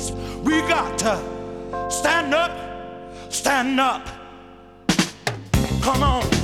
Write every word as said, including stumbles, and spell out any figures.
Jesus. We got to stand up, stand up. Come on.